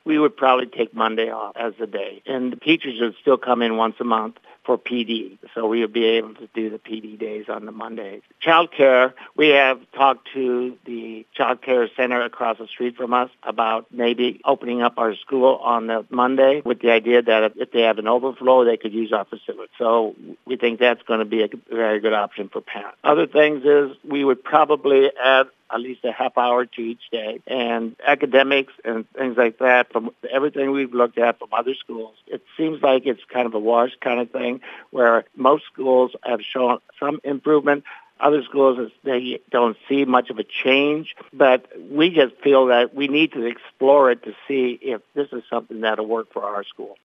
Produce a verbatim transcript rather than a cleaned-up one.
we would probably take Monday off as the day. And the teachers would still come in once a month for P D. So we would be able to do the P D days on the Mondays. Child care, we have talked to the child care center across the street from us about maybe opening up our school on the Monday with the idea that if they have an overflow, they could use our facility. So we think that's going to be a very good option for parents. Other things is we would probably add at least a half hour to each day. And academics and things like that, from everything we've looked at from other schools, it seems like it's kind of a wash kind of thing where most schools have shown some improvement. Other schools, they don't see much of a change, but we just feel that we need to explore it to see if this is something that'll work for our school.